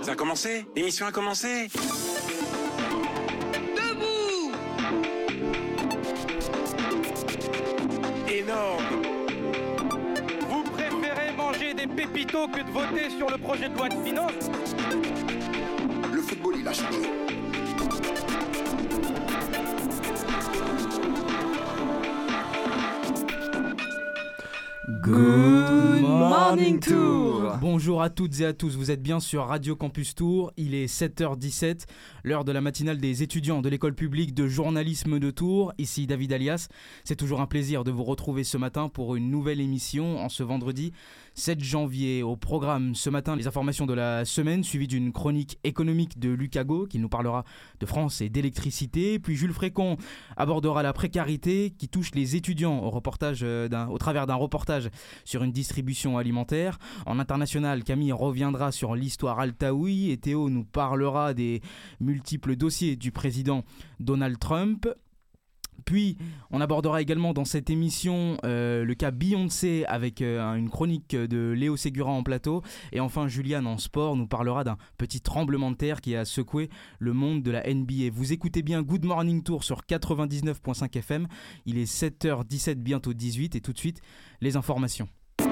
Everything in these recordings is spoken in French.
Ça a commencé? L'émission a commencé? Debout! Énorme! Vous préférez manger des pépitos que de voter sur le projet de loi de finances? Le football, il a changé. Good Morning Tour. Bonjour à toutes et à tous, vous êtes bien sur Radio Campus Tour, il est 7h17, l'heure de la matinale des étudiants de l'école publique de journalisme de Tours. Ici David Alias, c'est toujours un plaisir de vous retrouver ce matin pour une nouvelle émission en ce vendredi 7 janvier. Au programme ce matin, les informations de la semaine suivies d'une chronique économique de Luc Hago qui nous parlera de France et d'électricité. Puis Jules Frécon abordera la précarité qui touche les étudiants au travers d'un reportage sur une distribution alimentaire. En international, Camille reviendra sur l'histoire Altaoui et Théo nous parlera des multiples dossiers du président Donald Trump. Puis, on abordera également dans cette émission le cas Beyoncé avec une chronique de Léo Ségura en plateau. Et enfin, Juliane en sport nous parlera d'un petit tremblement de terre qui a secoué le monde de la NBA. Vous écoutez bien Good Morning Tour sur 99.5 FM. Il est 7h17, bientôt 18 et tout de suite, les informations.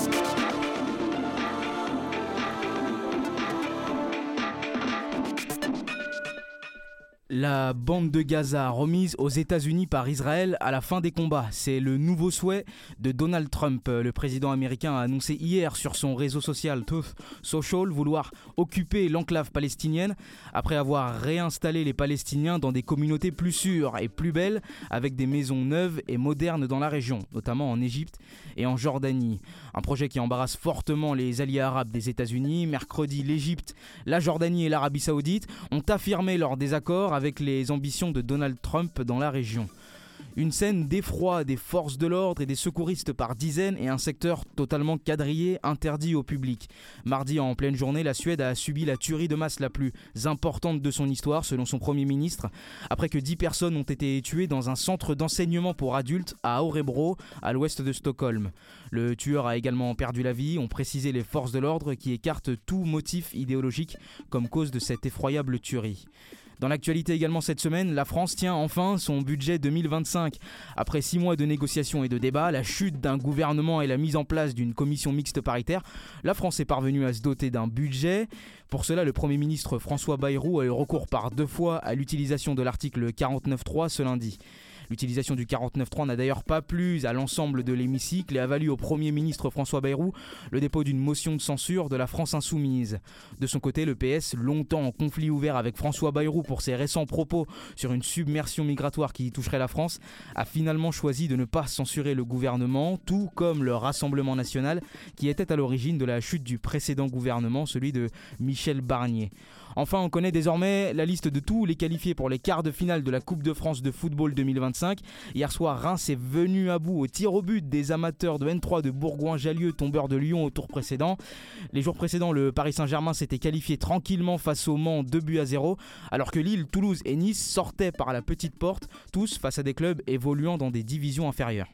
La bande de Gaza remise aux États-Unis par Israël à la fin des combats. C'est le nouveau souhait de Donald Trump. Le président américain a annoncé hier sur son réseau social Truth Social vouloir occuper l'enclave palestinienne après avoir réinstallé les Palestiniens dans des communautés plus sûres et plus belles avec des maisons neuves et modernes dans la région, notamment en Égypte et en Jordanie. Un projet qui embarrasse fortement les alliés arabes des États-Unis. Mercredi, l'Égypte, la Jordanie et l'Arabie Saoudite ont affirmé leur désaccord avec les ambitions de Donald Trump dans la région. Une scène d'effroi des forces de l'ordre et des secouristes par dizaines et un secteur totalement quadrillé, interdit au public. Mardi, en pleine journée, la Suède a subi la tuerie de masse la plus importante de son histoire, selon son Premier ministre, après que 10 personnes ont été tuées dans un centre d'enseignement pour adultes à Örebro, à l'ouest de Stockholm. Le tueur a également perdu la vie, ont précisé les forces de l'ordre qui écartent tout motif idéologique comme cause de cette effroyable tuerie. Dans l'actualité également cette semaine, la France tient enfin son budget 2025. Après 6 mois de négociations et de débats, la chute d'un gouvernement et la mise en place d'une commission mixte paritaire, la France est parvenue à se doter d'un budget. Pour cela, le Premier ministre François Bayrou a eu recours par 2 fois à l'utilisation de l'article 49.3 ce lundi. L'utilisation du 49.3 n'a d'ailleurs pas plu à l'ensemble de l'hémicycle et a valu au Premier ministre François Bayrou le dépôt d'une motion de censure de la France Insoumise. De son côté, le PS, longtemps en conflit ouvert avec François Bayrou pour ses récents propos sur une submersion migratoire qui toucherait la France, a finalement choisi de ne pas censurer le gouvernement, tout comme le Rassemblement national qui était à l'origine de la chute du précédent gouvernement, celui de Michel Barnier. Enfin, on connaît désormais la liste de tous les qualifiés pour les quarts de finale de la Coupe de France de football 2025. Hier soir, Reims est venu à bout au tir au but des amateurs de N3 de Bourgoin-Jallieu, tombeur de Lyon au tour précédent. Les jours précédents, le Paris Saint-Germain s'était qualifié tranquillement face au Mans 2-0, alors que Lille, Toulouse et Nice sortaient par la petite porte, tous face à des clubs évoluant dans des divisions inférieures.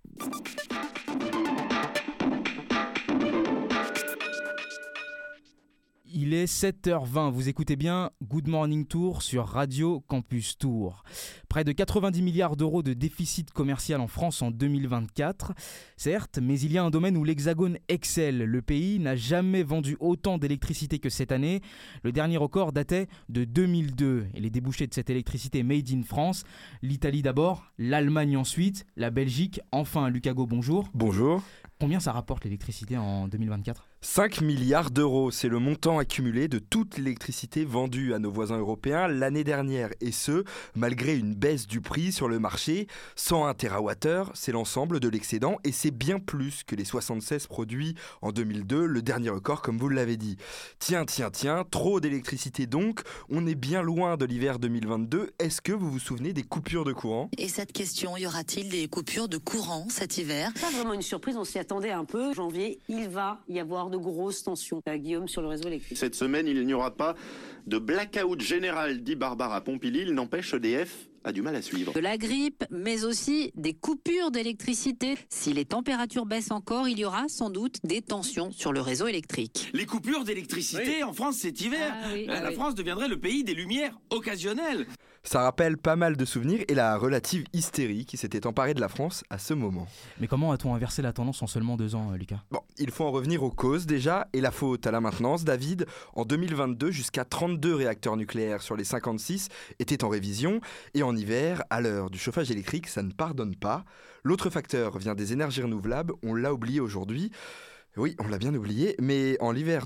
Il est 7h20, vous écoutez bien Good Morning Tour sur Radio Campus Tours. Près de 90 milliards d'euros de déficit commercial en France en 2024. Certes, mais il y a un domaine où l'Hexagone excelle. Le pays n'a jamais vendu autant d'électricité que cette année. Le dernier record datait de 2002. Et les débouchés de cette électricité made in France, l'Italie d'abord, l'Allemagne ensuite, la Belgique, enfin Luc Hago, bonjour. Bonjour. Combien ça rapporte l'électricité en 2024 ? 5 milliards d'euros, c'est le montant accumulé de toute l'électricité vendue à nos voisins européens l'année dernière, et ce, malgré une baisse du prix sur le marché. 101 TWh, c'est l'ensemble de l'excédent, et c'est bien plus que les 76 produits en 2002, le dernier record comme vous l'avez dit. Tiens, trop d'électricité donc, on est bien loin de l'hiver 2022, est-ce que vous vous souvenez des coupures de courant ? Et cette question, y aura-t-il des coupures de courant cet hiver ? Pas vraiment une surprise, on s'y attendait un peu. En janvier, il va y avoir de grosses tensions. Guillaume, sur le réseau électrique. Cette semaine, il n'y aura pas de blackout général, dit Barbara Pompili. Il n'empêche, EDF a du mal à suivre. De la grippe, mais aussi des coupures d'électricité. Si les températures baissent encore, il y aura sans doute des tensions sur le réseau électrique. Les coupures d'électricité en France cet hiver. La France deviendrait le pays des lumières occasionnelles. Ça rappelle pas mal de souvenirs et la relative hystérie qui s'était emparée de la France à ce moment. Mais comment a-t-on inversé la tendance en seulement 2 ans, Lucas ? Bon, il faut en revenir aux causes déjà, et la faute à la maintenance. David, en 2022, jusqu'à 32 réacteurs nucléaires sur les 56 étaient en révision, et en hiver, à l'heure du chauffage électrique, ça ne pardonne pas. L'autre facteur vient des énergies renouvelables, on l'a oublié aujourd'hui. Oui, on l'a bien oublié, mais l'hiver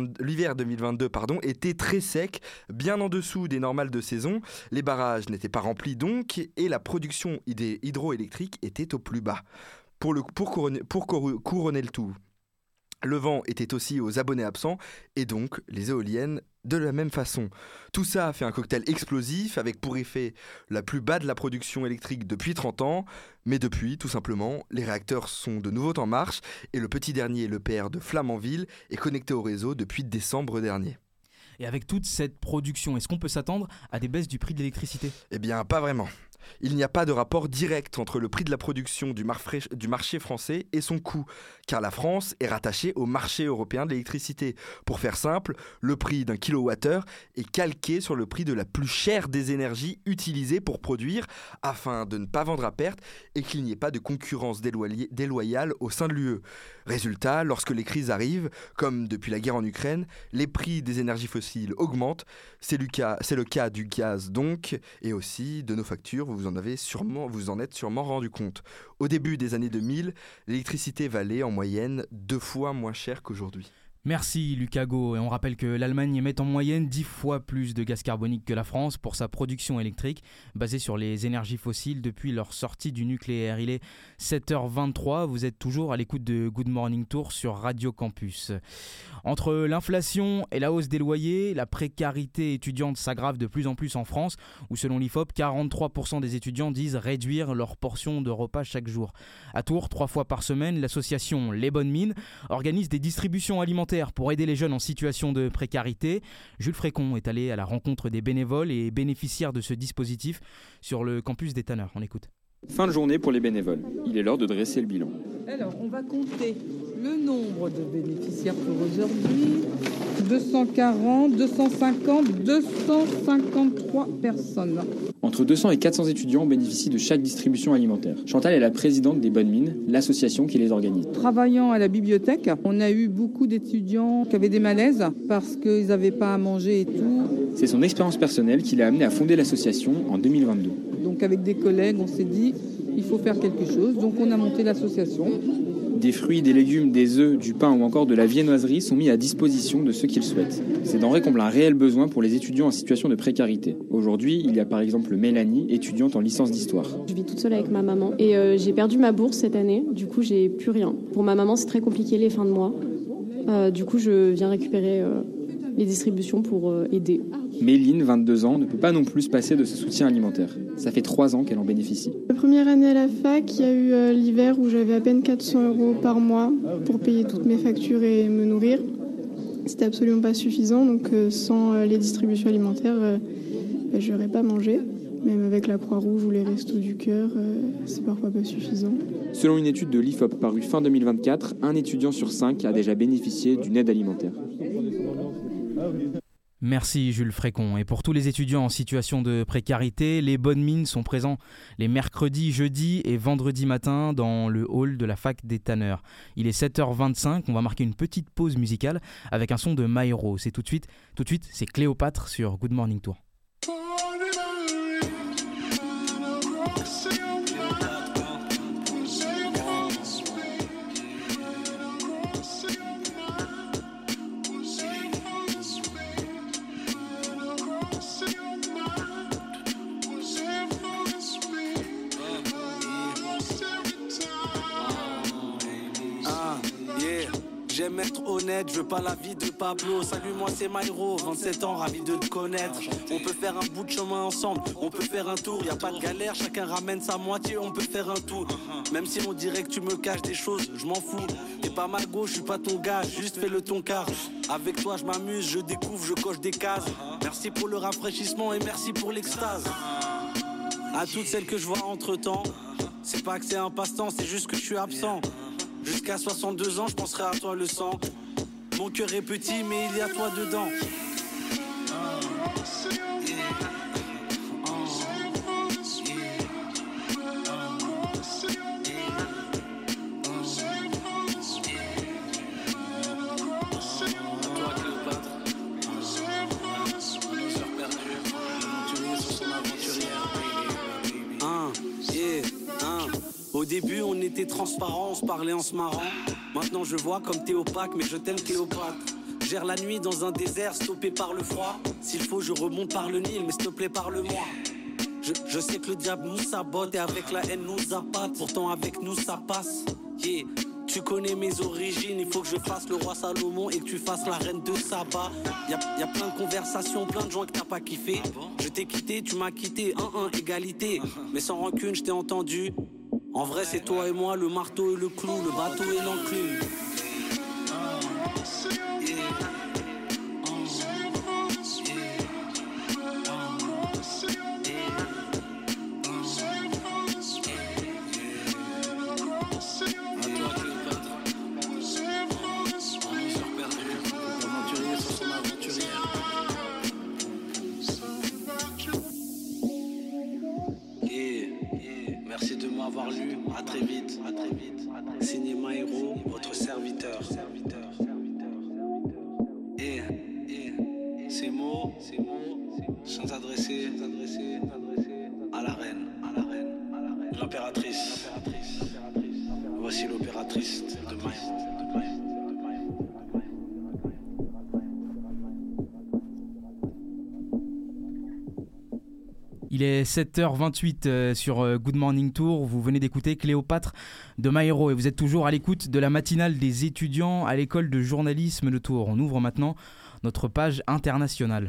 2022 était très sec, bien en dessous des normales de saison. Les barrages n'étaient pas remplis donc, et la production hydroélectrique était au plus bas. Pour couronner le tout, le vent était aussi aux abonnés absents, et donc les éoliennes de la même façon. Tout ça a fait un cocktail explosif avec pour effet la plus bas de la production électrique depuis 30 ans. Mais depuis, tout simplement, les réacteurs sont de nouveau en marche et le petit dernier, l'EPR de Flamanville, est connecté au réseau depuis décembre dernier. Et avec toute cette production, est-ce qu'on peut s'attendre à des baisses du prix de l'électricité ? Eh bien, pas vraiment. Il n'y a pas de rapport direct entre le prix de la production du marché français et son coût, car la France est rattachée au marché européen de l'électricité. Pour faire simple, le prix d'un kilowattheure est calqué sur le prix de la plus chère des énergies utilisées pour produire, afin de ne pas vendre à perte et qu'il n'y ait pas de concurrence déloyale au sein de l'UE. Résultat, lorsque les crises arrivent, comme depuis la guerre en Ukraine, les prix des énergies fossiles augmentent. C'est le cas du gaz donc, et aussi de nos factures. Vous en êtes sûrement rendu compte. Au début des années 2000, l'électricité valait en moyenne 2 fois moins cher qu'aujourd'hui. Merci Lucas Go, et on rappelle que l'Allemagne émet en moyenne 10 fois plus de gaz carbonique que la France pour sa production électrique basée sur les énergies fossiles depuis leur sortie du nucléaire. Il est 7h23, vous êtes toujours à l'écoute de Good Morning Tour sur Radio Campus. Entre l'inflation et la hausse des loyers, la précarité étudiante s'aggrave de plus en plus en France, où selon l'IFOP, 43% des étudiants disent réduire leur portion de repas chaque jour. À Tours, 3 fois par semaine, l'association Les Bonnes Mines organise des distributions alimentaires pour aider les jeunes en situation de précarité. Jules Frécon est allé à la rencontre des bénévoles et bénéficiaires de ce dispositif sur le campus des Tanneurs. On écoute. Fin de journée pour les bénévoles. Il est l'heure de dresser le bilan. Alors, on va compter le nombre de bénéficiaires pour aujourd'hui. 240, 250, 253 personnes. Entre 200 et 400 étudiants bénéficient de chaque distribution alimentaire. Chantal est la présidente des Bonnes Mines, l'association qui les organise. Travaillant à la bibliothèque, on a eu beaucoup d'étudiants qui avaient des malaises parce qu'ils n'avaient pas à manger et tout. C'est son expérience personnelle qui l'a amené à fonder l'association en 2022. Donc avec des collègues, on s'est dit, il faut faire quelque chose. Donc on a monté l'association. Des fruits, des légumes, des œufs, du pain ou encore de la viennoiserie sont mis à disposition de ceux qui le souhaitent. Ces denrées comblent un réel besoin pour les étudiants en situation de précarité. Aujourd'hui, il y a par exemple Mélanie, étudiante en licence d'histoire. Je vis toute seule avec ma maman et j'ai perdu ma bourse cette année. Du coup, j'ai plus rien. Pour ma maman, c'est très compliqué les fins de mois. Du coup, je viens récupérer les distributions pour aider. Méline, 22 ans, ne peut pas non plus se passer de ce soutien alimentaire. Ça fait 3 ans qu'elle en bénéficie. La première année à la fac, il y a eu l'hiver où j'avais à peine 400 € par mois pour payer toutes mes factures et me nourrir. C'était absolument pas suffisant, donc sans les distributions alimentaires, je n'aurais pas mangé. Même avec la Croix-Rouge ou les Restos du Cœur, c'est parfois pas suffisant. Selon une étude de l'IFOP parue fin 2024, un étudiant sur 5 a déjà bénéficié d'une aide alimentaire. Merci Jules Frécon. Et pour tous les étudiants en situation de précarité, les Bonnes Mines sont présents les mercredis, jeudis et vendredis matin dans le hall de la fac des Tanneurs. Il est 7h25, on va marquer une petite pause musicale avec un son de Maïro. C'est tout de suite, c'est Cléopâtre sur Good Morning Tour. J'aime être honnête, je veux pas la vie de Pablo. Salut, moi c'est Maïro, 27 ans, ravi de te connaître. On peut faire un bout de chemin ensemble, on peut faire un tour, y a pas de galère, chacun ramène sa moitié, on peut faire un tour. Même si on dirait que tu me caches des choses, je m'en fous. T'es pas ma gauche, je suis pas ton gars, juste fais le ton quart. Avec toi je m'amuse, je découvre, je coche des cases. Merci pour le rafraîchissement et merci pour l'extase. À toutes celles que je vois entre-temps, c'est pas que c'est un passe-temps, c'est juste que je suis absent. Jusqu'à 62 ans, je penserai à toi le sang. Mon cœur est petit, mais il y a toi dedans. Au début on était transparent, on se parlait en se marrant. Maintenant je vois comme t'es opaque, mais je t'aime Cléopâtre. Gère la nuit dans un désert, stoppé par le froid. S'il faut je remonte par le Nil, mais s'il te plaît parle-moi. Je sais que le diable nous sabote et avec la haine nous appâte. Pourtant avec nous ça passe, yeah. Tu connais mes origines, il faut que je fasse le roi Salomon et que tu fasses la reine de Saba. Y'a plein de conversations, plein de gens que t'as pas kiffé. Je t'ai quitté, tu m'as quitté, 1-1, égalité. Mais sans rancune, je t'ai entendu. En vrai c'est toi et moi, le marteau et le clou, le bateau et l'enclume. Merci de m'avoir lu, à très vite. Signé Maïro, votre serviteur. Et ces mots sont adressés à la reine, l'impératrice. Voici l'opératrice de Maïro. Il est 7h28 sur Good Morning Tour. Vous venez d'écouter Cléopâtre de Maïro et vous êtes toujours à l'écoute de la matinale des étudiants à l'école de journalisme de Tours. On ouvre maintenant notre page internationale.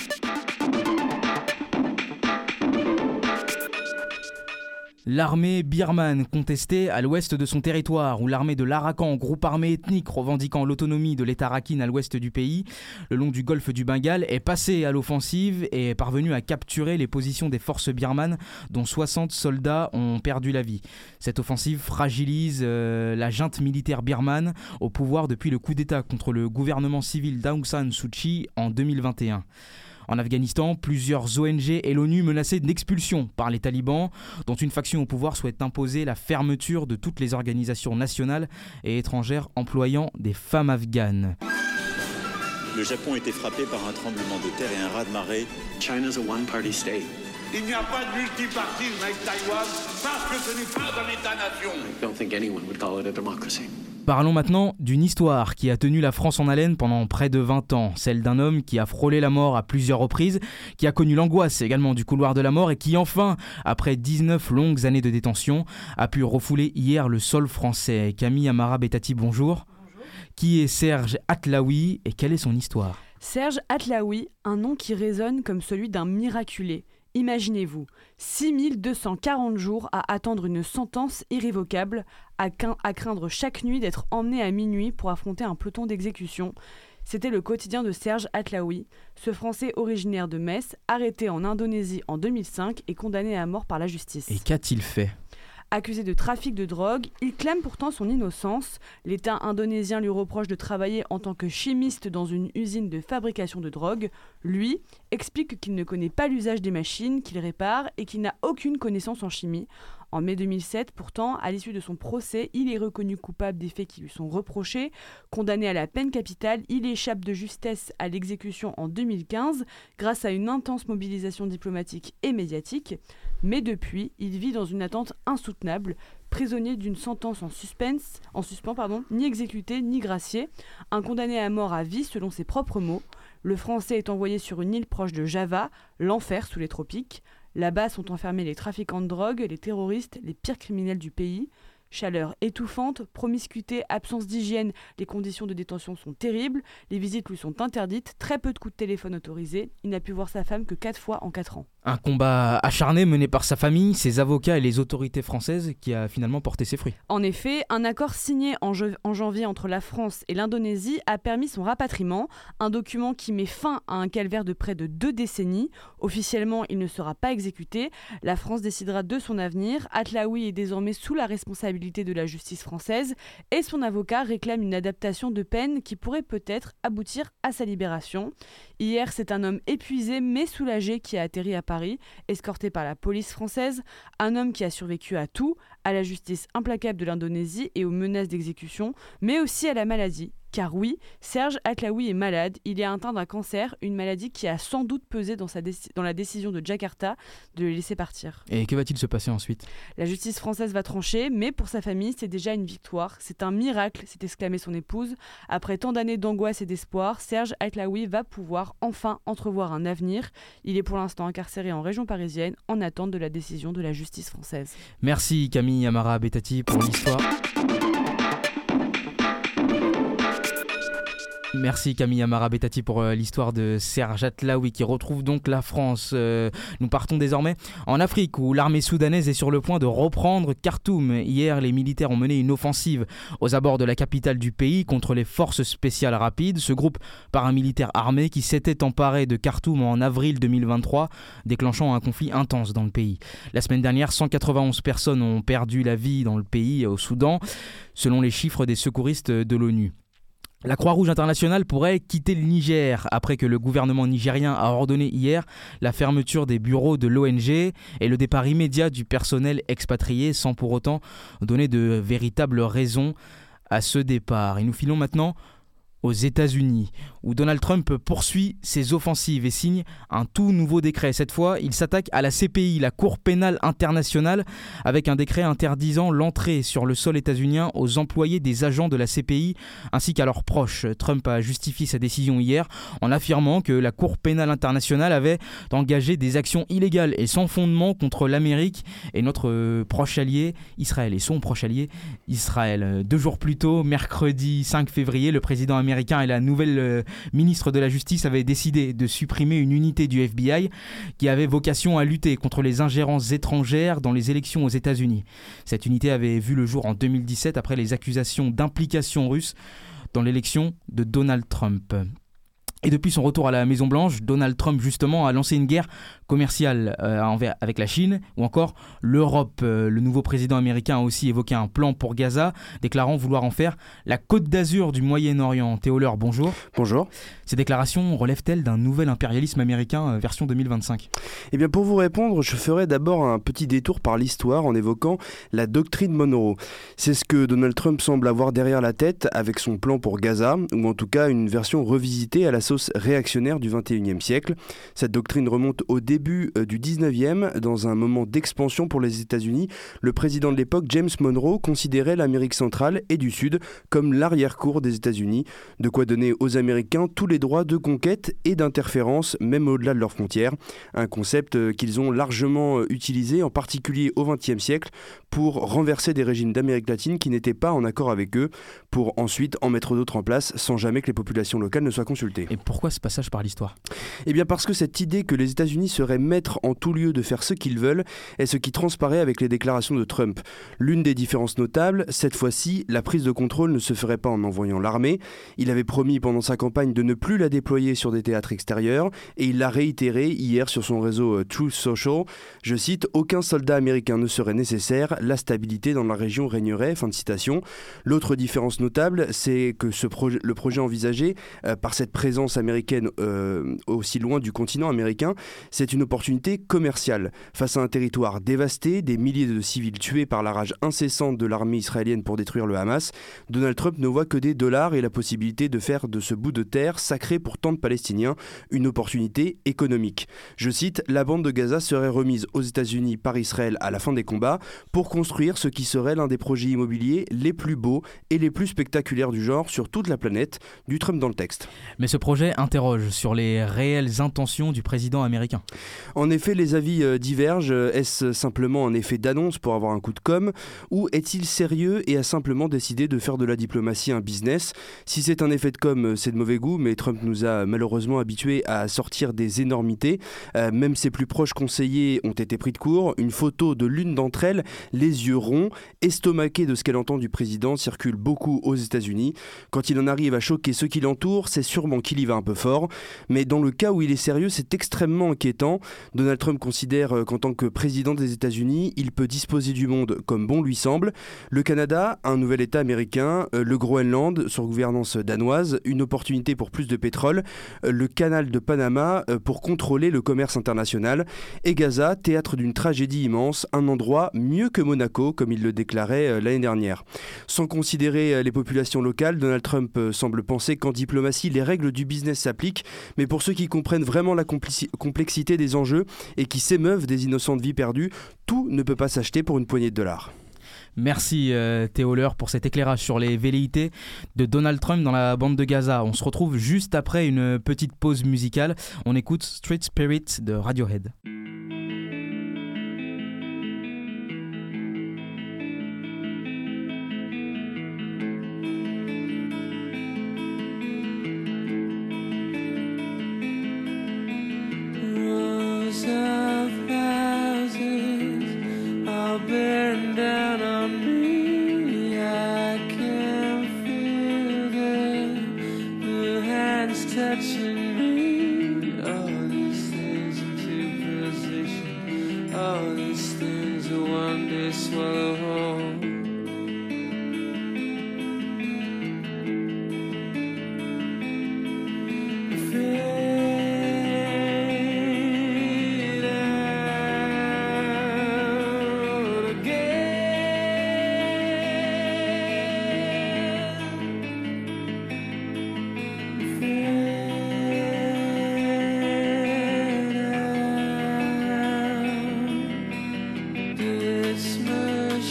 L'armée birmane contestée à l'ouest de son territoire, ou l'armée de l'Arakan, groupe armé ethnique revendiquant l'autonomie de l'État Rakhine à l'ouest du pays, le long du golfe du Bengale, est passée à l'offensive et est parvenue à capturer les positions des forces birmanes, dont 60 soldats ont perdu la vie. Cette offensive fragilise la junte militaire birmane au pouvoir depuis le coup d'État contre le gouvernement civil d'Aung San Suu Kyi en 2021. En Afghanistan, plusieurs ONG et l'ONU menacées d'expulsion par les talibans, dont une faction au pouvoir souhaite imposer la fermeture de toutes les organisations nationales et étrangères employant des femmes afghanes. Le Japon a été frappé par un tremblement de terre et un raz-de-marée. China's a one-party state. Il n'y a pas de multipartisme avec Taïwan parce que ce n'est pas un État-nation. I don't think anyone would call it a democracy. Parlons maintenant d'une histoire qui a tenu la France en haleine pendant près de 20 ans, celle d'un homme qui a frôlé la mort à plusieurs reprises, qui a connu l'angoisse également du couloir de la mort et qui enfin, après 19 longues années de détention, a pu refouler hier le sol français. Camille Amara Betati, bonjour. Bonjour. Qui est Serge Atlaoui et quelle est son histoire ? Serge Atlaoui, un nom qui résonne comme celui d'un miraculé. Imaginez-vous, 6240 jours à attendre une sentence irrévocable, à craindre chaque nuit d'être emmené à minuit pour affronter un peloton d'exécution. C'était le quotidien de Serge Atlaoui, ce Français originaire de Metz, arrêté en Indonésie en 2005 et condamné à mort par la justice. Et qu'a-t-il fait ? Accusé de trafic de drogue, il clame pourtant son innocence. L'État indonésien lui reproche de travailler en tant que chimiste dans une usine de fabrication de drogue. Lui explique qu'il ne connaît pas l'usage des machines qu'il répare et qu'il n'a aucune connaissance en chimie. En mai 2007, pourtant, à l'issue de son procès, il est reconnu coupable des faits qui lui sont reprochés. Condamné à la peine capitale, il échappe de justesse à l'exécution en 2015 grâce à une intense mobilisation diplomatique et médiatique. Mais depuis, il vit dans une attente insoutenable, prisonnier d'une sentence en suspens, ni exécuté ni gracié, un condamné à mort à vie selon ses propres mots. Le Français est envoyé sur une île proche de Java, l'enfer sous les tropiques. Là-bas sont enfermés les trafiquants de drogue, les terroristes, les pires criminels du pays. chaleur étouffante, promiscuité, absence d'hygiène, les conditions de détention sont terribles, les visites lui sont interdites, très peu de coups de téléphone autorisés, il n'a pu voir sa femme que 4 fois en 4 ans. Un combat acharné mené par sa famille, ses avocats et les autorités françaises qui a finalement porté ses fruits. En effet, un accord signé en janvier entre la France et l'Indonésie a permis son rapatriement, un document qui met fin à un calvaire de près de 2 décennies. Officiellement, il ne sera pas exécuté. La France décidera de son avenir. Atlaoui est désormais sous la responsabilité de la justice française et son avocat réclame une adaptation de peine qui pourrait peut-être aboutir à sa libération. Hier, c'est un homme épuisé mais soulagé qui a atterri à Paris, escorté par la police française, un homme qui a survécu à tout, à la justice implacable de l'Indonésie et aux menaces d'exécution, mais aussi à la maladie. Car oui, Serge Atlaoui est malade, il est atteint d'un cancer, une maladie qui a sans doute pesé dans la décision de Jakarta de le laisser partir. Et que va-t-il se passer ensuite ? La justice française va trancher, mais pour sa famille, c'est déjà une victoire. C'est un miracle, s'est exclamée son épouse. Après tant d'années d'angoisse et d'espoir, Serge Atlaoui va pouvoir enfin entrevoir un avenir. Il est pour l'instant incarcéré en région parisienne en attente de la décision de la justice française. Merci Camille Amara Betati pour l'histoire. Merci Camille Amara Betati pour l'histoire de Serge Atlaoui qui retrouve donc la France. Nous partons désormais en Afrique où l'armée soudanaise est sur le point de reprendre Khartoum. Hier, les militaires ont mené une offensive aux abords de la capitale du pays contre les forces spéciales rapides. Ce groupe paramilitaire armé qui s'était emparé de Khartoum en avril 2023, déclenchant un conflit intense dans le pays. La semaine dernière, 191 personnes ont perdu la vie dans le pays, au Soudan, selon les chiffres des secouristes de l'ONU. La Croix-Rouge internationale pourrait quitter le Niger après que le gouvernement nigérien a ordonné hier la fermeture des bureaux de l'ONG et le départ immédiat du personnel expatrié sans pour autant donner de véritables raisons à ce départ. Et nous filons maintenant aux États-Unis, où Donald Trump poursuit ses offensives et signe un tout nouveau décret. Cette fois, il s'attaque à la CPI, la Cour pénale internationale, avec un décret interdisant l'entrée sur le sol états-unien aux employés des agents de la CPI ainsi qu'à leurs proches. Trump a justifié sa décision hier en affirmant que la Cour pénale internationale avait engagé des actions illégales et sans fondement contre l'Amérique et notre proche allié Israël, et son proche allié Israël. 2 jours plus tôt, mercredi 5 février, le président américain et la nouvelle ministre de la Justice avaient décidé de supprimer une unité du FBI qui avait vocation à lutter contre les ingérences étrangères dans les élections aux États-Unis. Cette unité avait vu le jour en 2017 après les accusations d'implication russe dans l'élection de Donald Trump. Et depuis son retour à la Maison-Blanche, Donald Trump justement a lancé une guerre commerciale avec la Chine ou encore l'Europe. Le nouveau président américain a aussi évoqué un plan pour Gaza, déclarant vouloir en faire la Côte d'Azur du Moyen-Orient. Théo Leur, bonjour. Bonjour. Ces déclarations relèvent-elles d'un nouvel impérialisme américain version 2025 ? Eh bien, pour vous répondre, je ferai d'abord un petit détour par l'histoire en évoquant la doctrine Monroe. C'est ce que Donald Trump semble avoir derrière la tête avec son plan pour Gaza, ou en tout cas une version revisitée à la sauce réactionnaire du XXIe siècle. Cette doctrine remonte au début du XIXe, dans un moment d'expansion pour les États-Unis. Le président de l'époque, James Monroe, considérait l'Amérique centrale et du Sud comme l'arrière-cour des États-Unis, de quoi donner aux Américains tous les droits de conquête et d'interférence, même au-delà de leurs frontières. Un concept qu'ils ont largement utilisé, en particulier au XXe siècle, pour renverser des régimes d'Amérique latine qui n'étaient pas en accord avec eux, pour ensuite en mettre d'autres en place sans jamais que les populations locales ne soient consultées. Et pourquoi ce passage par l'histoire ? Eh bien parce que cette idée que les États-Unis seraient maîtres en tout lieu de faire ce qu'ils veulent est ce qui transparaît avec les déclarations de Trump. L'une des différences notables, cette fois-ci, la prise de contrôle ne se ferait pas en envoyant l'armée. Il avait promis pendant sa campagne de ne plus la déployer sur des théâtres extérieurs et il l'a réitéré hier sur son réseau Truth Social. Je cite, « Aucun soldat américain ne serait nécessaire, la stabilité dans la région régnerait ». Fin de citation. L'autre différence notable, c'est que le projet envisagé par cette présence américaine aussi loin du continent américain, c'est une opportunité commerciale. Face à un territoire dévasté, des milliers de civils tués par la rage incessante de l'armée israélienne pour détruire le Hamas, Donald Trump ne voit que des dollars et la possibilité de faire de ce bout de terre sacré pour tant de Palestiniens une opportunité économique. Je cite, « La bande de Gaza serait remise aux États-Unis par Israël à la fin des combats pour construire ce qui serait l'un des projets immobiliers les plus beaux et les plus spectaculaires du genre sur toute la planète », du Trump dans le texte. Mais ce projet projet interroge sur les réelles intentions du président américain. En effet, les avis divergent. Est-ce simplement un effet d'annonce pour avoir un coup de com', ou est-il sérieux et a simplement décidé de faire de la diplomatie un business ? Si c'est un effet de com', c'est de mauvais goût, mais Trump nous a malheureusement habitués à sortir des énormités. Même ses plus proches conseillers ont été pris de court. Une photo de l'une d'entre elles, les yeux ronds, estomaquée de ce qu'elle entend du président, circule beaucoup aux États-Unis. Quand il en arrive à choquer ceux qui l'entourent, c'est sûrement qu'il y va un peu fort. Mais dans le cas où il est sérieux, c'est extrêmement inquiétant. Donald Trump considère qu'en tant que président des États-Unis, il peut disposer du monde comme bon lui semble. Le Canada, un nouvel État américain, le Groenland, sur gouvernance danoise, une opportunité pour plus de pétrole, le canal de Panama pour contrôler le commerce international, et Gaza, théâtre d'une tragédie immense, un endroit mieux que Monaco, comme il le déclarait l'année dernière. Sans considérer les populations locales, Donald Trump semble penser qu'en diplomatie, les règles du business s'appliquent, mais pour ceux qui comprennent vraiment la complexité des enjeux et qui s'émeuvent des innocentes vies perdues, tout ne peut pas s'acheter pour une poignée de dollars. Merci Théo Leur pour cet éclairage sur les velléités de Donald Trump dans la bande de Gaza. On se retrouve juste après une petite pause musicale. On écoute Street Spirit de Radiohead. Touching me, all these things into position, all these things are one day swallow whole. This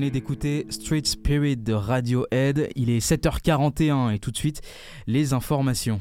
venez d'écouter Street Spirit de Radiohead. Il est 7h41 et tout de suite, les informations.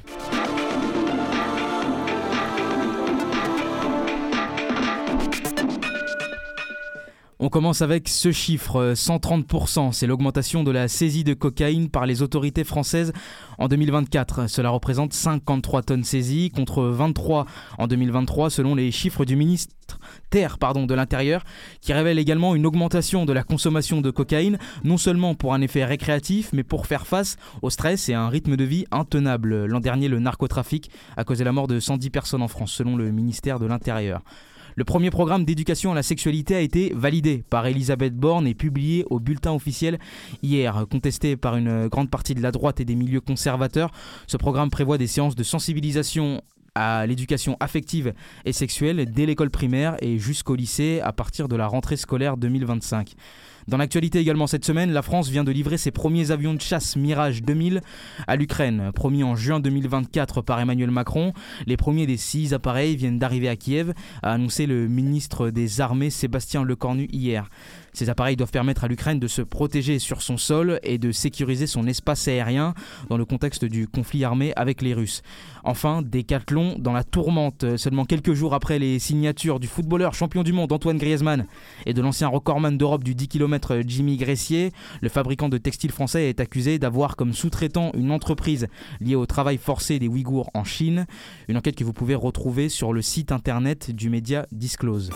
On commence avec ce chiffre, 130%, c'est l'augmentation de la saisie de cocaïne par les autorités françaises en 2024. Cela représente 53 tonnes saisies contre 23 en 2023 selon les chiffres du ministère de l'Intérieur qui révèle également une augmentation de la consommation de cocaïne, non seulement pour un effet récréatif mais pour faire face au stress et à un rythme de vie intenable. L'an dernier, le narcotrafic a causé la mort de 110 personnes en France selon le ministère de l'Intérieur. Le premier programme d'éducation à la sexualité a été validé par Elisabeth Borne et publié au bulletin officiel hier. Contesté par une grande partie de la droite et des milieux conservateurs, ce programme prévoit des séances de sensibilisation à l'éducation affective et sexuelle dès l'école primaire et jusqu'au lycée à partir de la rentrée scolaire 2025. Dans l'actualité également cette semaine, la France vient de livrer ses premiers avions de chasse Mirage 2000 à l'Ukraine. Promis en juin 2024 par Emmanuel Macron, les premiers des 6 appareils viennent d'arriver à Kiev, a annoncé le ministre des Armées Sébastien Lecornu hier. Ces appareils doivent permettre à l'Ukraine de se protéger sur son sol et de sécuriser son espace aérien dans le contexte du conflit armé avec les Russes. Enfin, Décathlon dans la tourmente. Seulement quelques jours après les signatures du footballeur champion du monde Antoine Griezmann et de l'ancien recordman d'Europe du 10 km Jimmy Gressier, le fabricant de textiles français est accusé d'avoir comme sous-traitant une entreprise liée au travail forcé des Ouïghours en Chine. Une enquête que vous pouvez retrouver sur le site internet du média Disclose.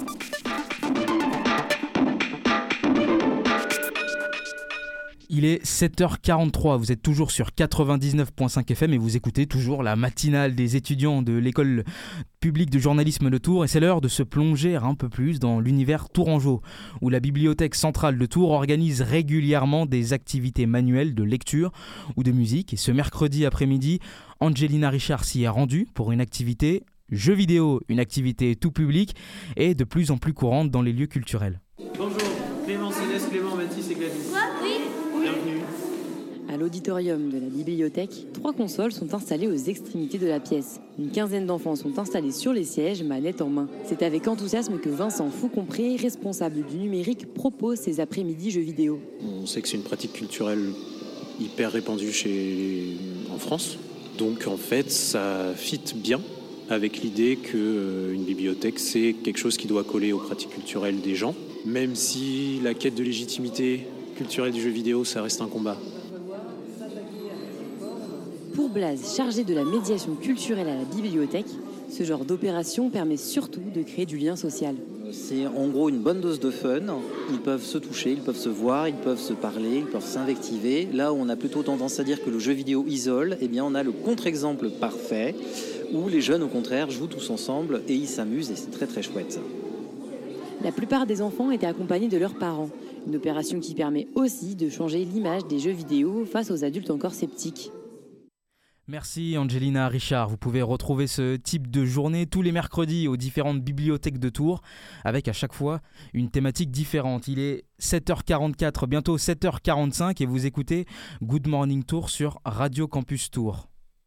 Il est 7h43, vous êtes toujours sur 99.5 FM et vous écoutez toujours la matinale des étudiants de l'école publique de journalisme de Tours et c'est l'heure de se plonger un peu plus dans l'univers tourangeau où la bibliothèque centrale de Tours organise régulièrement des activités manuelles de lecture ou de musique et ce mercredi après-midi, Angelina Richard s'y est rendue pour une activité jeux vidéo, une activité tout public et de plus en plus courante dans les lieux culturels. Bonjour, Clément, Céleste, Clément, Mathis et Gladys. Quoi ? Oui. Bienvenue. À l'auditorium de la bibliothèque, 3 consoles sont installées aux extrémités de la pièce. Une quinzaine d'enfants sont installés sur les sièges, manettes en main. C'est avec enthousiasme que Vincent Foucompré, responsable du numérique, propose ces après-midi jeux vidéo. On sait que c'est une pratique culturelle hyper répandue en France. Donc en fait, ça fit bien avec l'idée qu'une bibliothèque, c'est quelque chose qui doit coller aux pratiques culturelles des gens. Même si la quête de légitimité culturelle du jeu vidéo, ça reste un combat. Pour Blaise, chargé de la médiation culturelle à la bibliothèque, ce genre d'opération permet surtout de créer du lien social. C'est en gros une bonne dose de fun. Ils peuvent se toucher, ils peuvent se voir, ils peuvent se parler, ils peuvent s'invectiver. Là où on a plutôt tendance à dire que le jeu vidéo isole, eh bien on a le contre-exemple parfait où les jeunes au contraire jouent tous ensemble et ils s'amusent et c'est très très chouette. La plupart des enfants étaient accompagnés de leurs parents. Une opération qui permet aussi de changer l'image des jeux vidéo face aux adultes encore sceptiques. Merci Angelina Richard. Vous pouvez retrouver ce type de journée tous les mercredis aux différentes bibliothèques de Tours avec à chaque fois une thématique différente. Il est 7h44, bientôt 7h45 et vous écoutez Good Morning Tours sur Radio Campus Tours.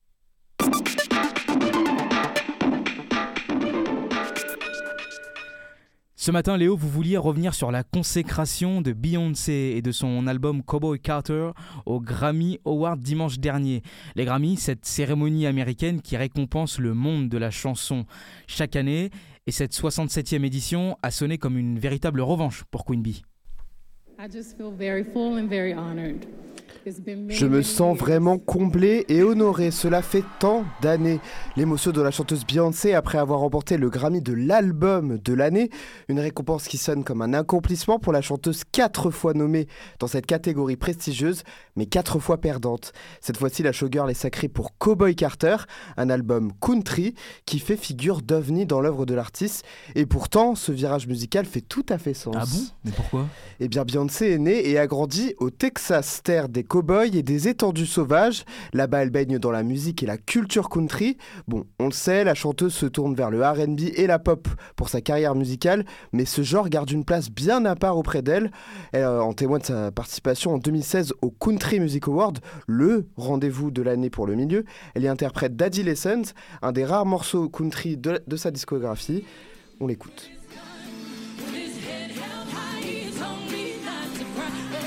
Ce matin, Léo, vous vouliez revenir sur la consécration de Beyoncé et de son album Cowboy Carter aux Grammy Awards dimanche dernier. Les Grammy, cette cérémonie américaine qui récompense le monde de la chanson chaque année. Et cette 67e édition a sonné comme une véritable revanche pour Queen Bee. I just feel very full and very honored. Je me sens vraiment comblé et honoré. Cela fait tant d'années. L'émotion de la chanteuse Beyoncé après avoir remporté le Grammy de l'album de l'année. Une récompense qui sonne comme un accomplissement pour la chanteuse 4 fois nommée dans cette catégorie prestigieuse, mais 4 fois perdante. Cette fois-ci, la showgirl est sacrée pour Cowboy Carter, un album country qui fait figure d'ovni dans l'œuvre de l'artiste. Et pourtant, ce virage musical fait tout à fait sens. Ah bon ? Mais pourquoi ? Eh bien, Beyoncé est née et a grandi au Texas, terre des cow-boys et des étendues sauvages. Là-bas, elle baigne dans la musique et la culture country. Bon, on le sait, la chanteuse se tourne vers le R&B et la pop pour sa carrière musicale, mais ce genre garde une place bien à part auprès d'elle. Elle en témoigne de sa participation en 2016 au Country Music Award, le rendez-vous de l'année pour le milieu. Elle y interprète Daddy Lessons, un des rares morceaux country de sa discographie. On l'écoute.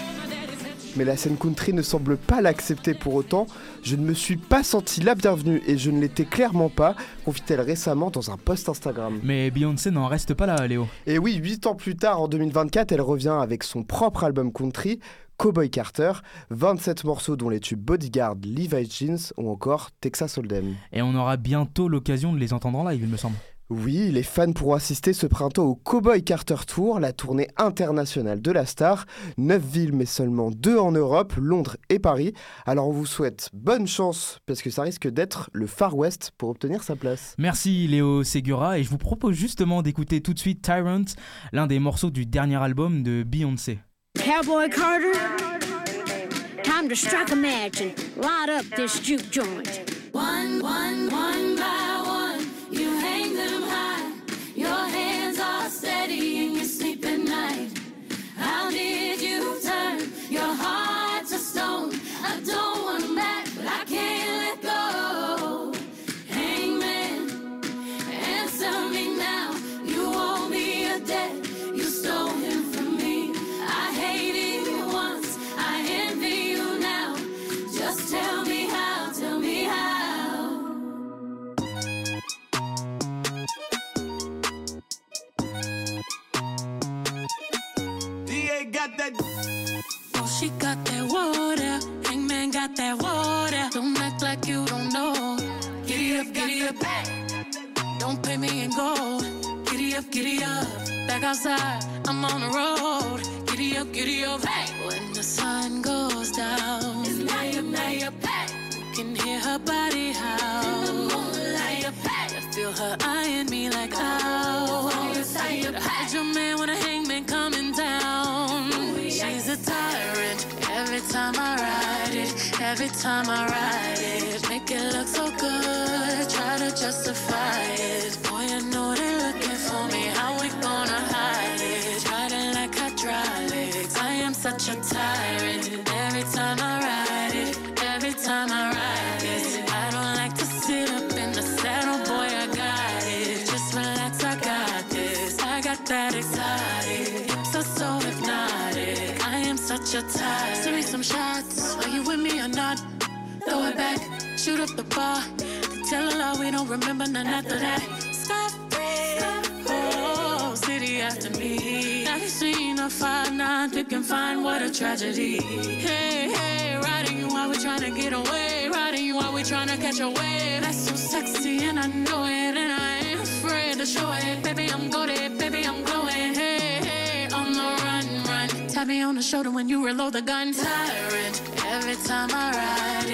mais la scène country ne semble pas l'accepter pour autant. Je ne me suis pas senti la bienvenue et je ne l'étais clairement pas, confie-t-elle récemment dans un post Instagram. Mais Beyoncé n'en reste pas là, Léo. Et oui, 8 ans plus tard, en 2024, elle revient avec son propre album country, Cowboy Carter, 27 morceaux dont les tubes Bodyguard, Levi's Jeans ou encore Texas Hold'em. Et on aura bientôt l'occasion de les entendre en live, il me semble. Oui, les fans pourront assister ce printemps au Cowboy Carter Tour, la tournée internationale de la star. 9 villes mais seulement 2 en Europe, Londres et Paris. Alors on vous souhaite bonne chance parce que ça risque d'être le Far West pour obtenir sa place. Merci Léo Segura et je vous propose justement d'écouter tout de suite Tyrant, l'un des morceaux du dernier album de Beyoncé. Cowboy Carter, time to strike a match and light up this juke joint. One by one, you hang them high. Your hands are steady and you sleep at night. How did you turn your heart to stone? I don't want them back, but I can't let go. Hangman, answer me now. You owe me a debt, you stole him from me. I hated you once, I envy you now. Just tell me how, tell me how. Got that. Oh, she got that water. Hangman got that water. Don't act like you don't know. Giddy up, hey. Don't pay me in gold. Giddy up. Back outside, I'm on the road. Giddy up, hey. When the sun goes down, it's light up, hey. You can hear her body howl. In the moonlight, hey. I feel her eyeing me like, ow. Hide your man when a hangman coming down. She's a tyrant. Every time I ride it, make it look so good. Try to justify it. Boy, I know they're looking for me. How we gonna hide it? Riding like hydraulics. I am such a tyrant. Every time I ride it, I don't like to sit up in the saddle. Boy, I got it. Just relax, I got this. I got that exotic. Hips are so hypnotic. I am such a type. Send me some shots. Are you with me or not? Throw it back. Shoot up the bar. Tell a lie we don't remember none after that. Stop. Oh, city after me. I've seen a 5'9", pick and find, what a tragedy. Hey, riding you while we tryna get away. Riding you while we tryna catch a wave. That's so sexy and I know it. And I ain't afraid to show it. Baby, I'm goated, baby, I'm glowing. Hey, on the run. Tap me on the shoulder when you reload the gun. Tyrant. Every time I ride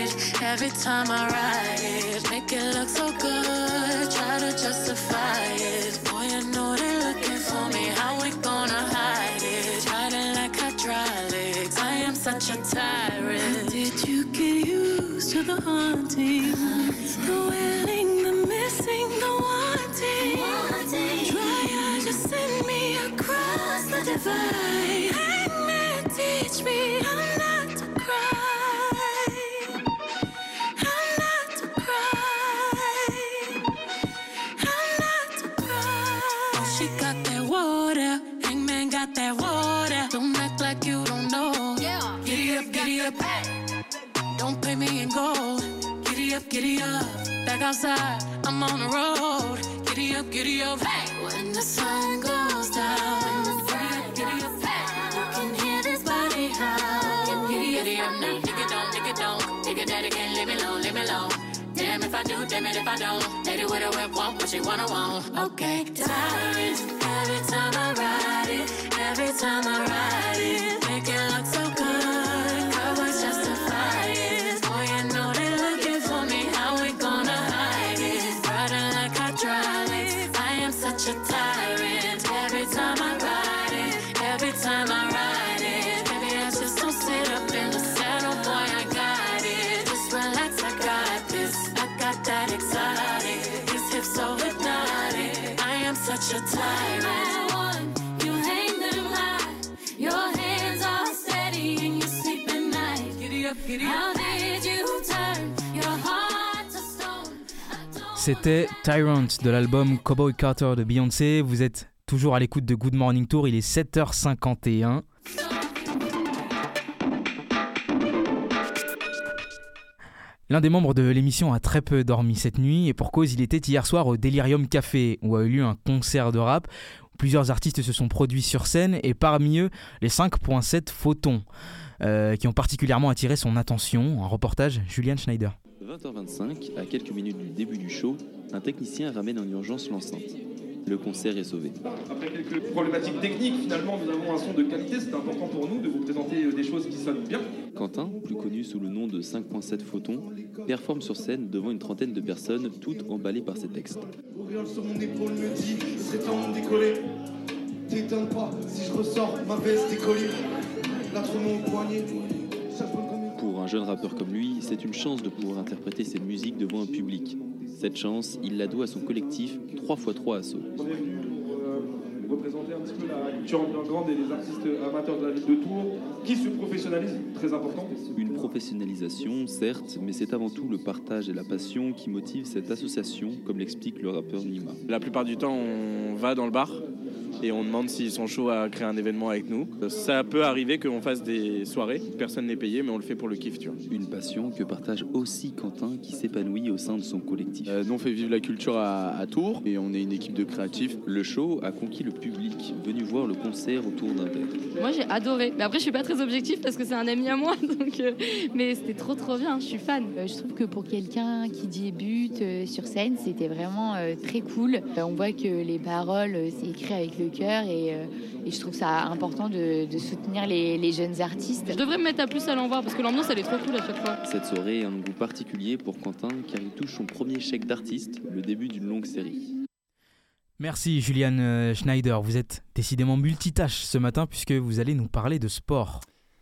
it, make it look so good. Try to justify it. Boy, I know they're looking for me. How we gonna hide it? Riding like hydraulics. I am such a tyrant. How did you get used to the haunting? The wailing, the missing, the wanting. Try to just send me across the divide. Hangman, teach me how not to cry. That water, don't act like you don't know. Yeah. Giddy up, hey. Don't pay me in gold. Giddy up, back outside, I'm on the road. Giddy up, hey. When the sun goes down, giddy up, hey. You can hear this body howl. Giddy up now, dig it don't. Dig it daddy can't leave me alone. Damn if I do, damn it if I don't. Lady with a whip, want what you wanna want. Okay, tyrant, every time I ride it, make it look so good. Cowboys justify it. Boy, you know they're looking for me. How we gonna hide it? Riding like hydraulics. I am such a tyrant. Every time I ride it, baby, I just don't sit up in the saddle. Boy, I got it. Just relax, I got this. I got that exotic. These hips so hypnotic. I am such a tyrant. C'était Tyrant de l'album Cowboy Carter de Beyoncé. Vous êtes toujours à l'écoute de Good Morning Tour, il est 7h51. L'un des membres de l'émission a très peu dormi cette nuit et pour cause, il était hier soir au Delirium Café où a eu lieu un concert de rap. Plusieurs artistes se sont produits sur scène et parmi eux, les 5.7 Photons qui ont particulièrement attiré son attention. Un reportage, Julian Schneider. 20h25, à quelques minutes du début du show, un technicien ramène en urgence l'enceinte. Le concert est sauvé. Après quelques problématiques techniques, finalement, nous avons un son de qualité. C'est important pour nous de vous présenter des choses qui sonnent bien. Quentin, plus connu sous le nom de 5.7 Photons, performe sur scène devant une trentaine de personnes, toutes emballées par ses textes. Auréole sur mon épaule me dit, c'est temps de décoller. T'étonnes pas si je ressors ma veste décollée. La trône au poignet. Pour un jeune rappeur comme lui, c'est une chance de pouvoir interpréter ses musiques devant un public. Cette chance, il la doit à son collectif 3x3 Assaut. On est venu représenter un petit peu la culture underground et les artistes amateurs de la ville de Tours qui se professionnalisent, très important. Une professionnalisation, certes, mais c'est avant tout le partage et la passion qui motivent cette association, comme l'explique le rappeur Nima. La plupart du temps, on va dans le bar et on demande s'ils sont chauds à créer un événement avec nous. Ça peut arriver qu'on fasse des soirées, personne n'est payé, mais on le fait pour le kiff, tu vois. Une passion que partage aussi Quentin qui s'épanouit au sein de son collectif. Nous on fait vivre la culture à Tours et on est une équipe de créatifs. Le show a conquis le public, venu voir le concert autour d'un verre. Moi j'ai adoré, mais après je suis pas très objective parce que c'est un ami à moi, donc, mais c'était trop bien, je suis fan. Je trouve que pour quelqu'un qui débute sur scène, c'était vraiment très cool. On voit que les paroles, c'est écrit avec le cœur et je trouve ça important de soutenir les jeunes artistes. Je devrais me mettre à plus à l'envers parce que l'ambiance elle est trop cool à chaque fois. Cette soirée a un goût particulier pour Quentin car il touche son premier chèque d'artiste, le début d'une longue série. Merci Julian Schneider, vous êtes décidément multitâche ce matin puisque vous allez nous parler de sport.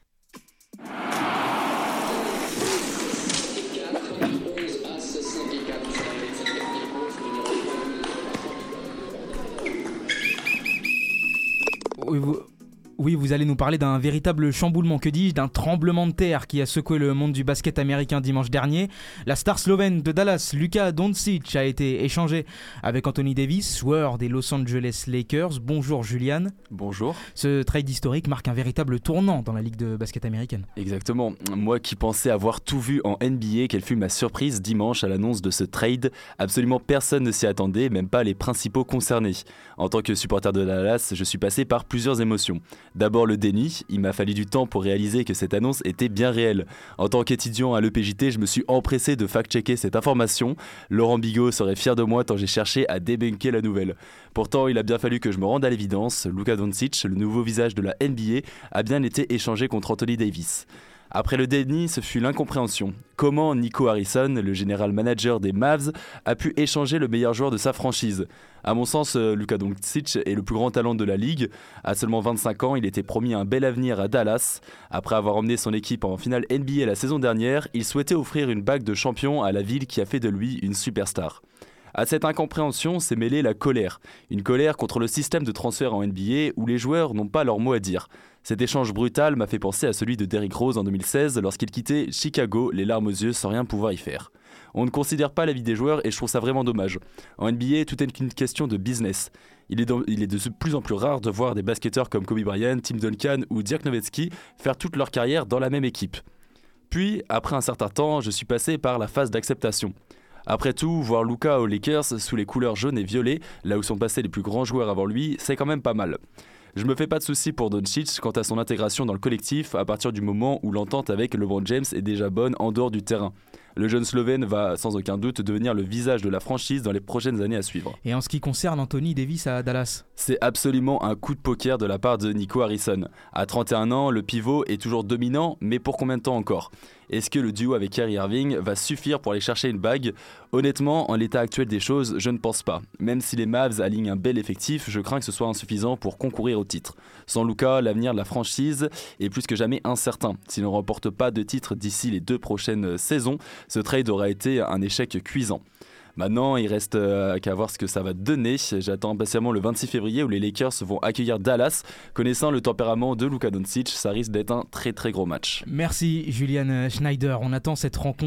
Oui, vous allez nous parler d'un véritable chamboulement, que dis-je, d'un tremblement de terre qui a secoué le monde du basket américain dimanche dernier. La star slovène de Dallas, Luka Doncic, a été échangé avec Anthony Davis, joueur des Los Angeles Lakers. Bonjour Julian. Bonjour. Ce trade historique marque un véritable tournant dans la ligue de basket américaine. Exactement. Moi qui pensais avoir tout vu en NBA, quelle fut ma surprise dimanche à l'annonce de ce trade. Absolument personne ne s'y attendait, même pas les principaux concernés. En tant que supporter de Dallas, je suis passé par plusieurs émotions. D'abord le déni, il m'a fallu du temps pour réaliser que cette annonce était bien réelle. En tant qu'étudiant à l'EPJT, je me suis empressé de fact-checker cette information. Laurent Bigot serait fier de moi tant j'ai cherché à débunker la nouvelle. Pourtant, il a bien fallu que je me rende à l'évidence. Luka Doncic, le nouveau visage de la NBA, a bien été échangé contre Anthony Davis. Après le déni, ce fut l'incompréhension. Comment Nico Harrison, le général manager des Mavs, a pu échanger le meilleur joueur de sa franchise ? À mon sens, Luka Doncic est le plus grand talent de la ligue. À seulement 25 ans, il était promis un bel avenir à Dallas. Après avoir emmené son équipe en finale NBA la saison dernière, il souhaitait offrir une bague de champion à la ville qui a fait de lui une superstar. À cette incompréhension s'est mêlée la colère. Une colère contre le système de transfert en NBA où les joueurs n'ont pas leur mot à dire. Cet échange brutal m'a fait penser à celui de Derrick Rose en 2016 lorsqu'il quittait Chicago, les larmes aux yeux sans rien pouvoir y faire. On ne considère pas la vie des joueurs et je trouve ça vraiment dommage. En NBA, tout est une question de business. Il est de plus en plus rare de voir des basketteurs comme Kobe Bryant, Tim Duncan ou Dirk Nowitzki faire toute leur carrière dans la même équipe. Puis, après un certain temps, je suis passé par la phase d'acceptation. Après tout, voir Luka aux Lakers sous les couleurs jaunes et violets, là où sont passés les plus grands joueurs avant lui, c'est quand même pas mal. Je me fais pas de soucis pour Doncic quant à son intégration dans le collectif à partir du moment où l'entente avec LeBron James est déjà bonne en dehors du terrain. Le jeune Slovène va sans aucun doute devenir le visage de la franchise dans les prochaines années à suivre. Et en ce qui concerne Anthony Davis à Dallas ? C'est absolument un coup de poker de la part de Nico Harrison. À 31 ans, le pivot est toujours dominant, mais pour combien de temps encore ? Est-ce que le duo avec Kyrie Irving va suffire pour aller chercher une bague ? Honnêtement, en l'état actuel des choses, je ne pense pas. Même si les Mavs alignent un bel effectif, je crains que ce soit insuffisant pour concourir au titre. Sans Luka, l'avenir de la franchise est plus que jamais incertain. S'il ne remporte pas de titre d'ici les 2 prochaines saisons, ce trade aura été un échec cuisant. Maintenant, il reste qu'à voir ce que ça va donner. J'attends impatiemment le 26 février où les Lakers vont accueillir Dallas. Connaissant le tempérament de Luka Doncic, ça risque d'être un très très gros match. Merci Julian Schneider. On attend cette rencontre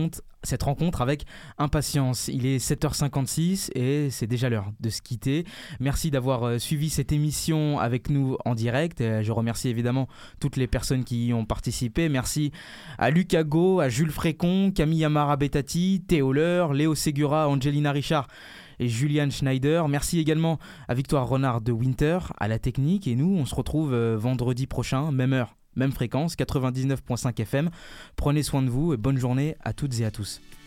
cette rencontre avec impatience. Il est 7h56 et c'est déjà l'heure de se quitter. Merci d'avoir suivi cette émission avec nous en direct. Je remercie évidemment toutes les personnes qui y ont participé. Merci à Lucas Go, à Jules Frécon, Camille Amara Betati, Théo Leur, Léo Segura, Angelina Richard et Julian Schneider. Merci également à Victoire Renard de Winter, à la technique. Et nous, on se retrouve vendredi prochain, même heure, même fréquence, 99.5 FM. Prenez soin de vous et bonne journée à toutes et à tous.